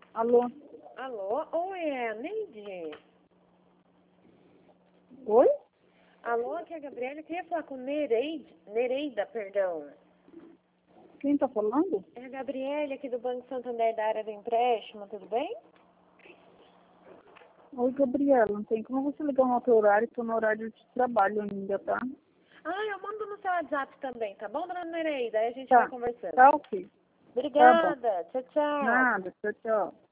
Alô? Alô? Oi, é a Neide? Oi? Alô, aqui é a Gabriela. Eu queria falar com Nereida, perdão. Quem tá falando? É a Gabriela aqui do Banco Santander da área do empréstimo, tudo bem? Oi, Gabriela. Não tem como você ligar no outro horário, tô no horário de trabalho ainda, tá? Ah, eu mando no seu WhatsApp também, tá bom, dona Nereida? Aí a gente vai Tá. conversando. Tá ok. Tá bom. Obrigada. Tchau, tchau. Nada. Tchau, tchau.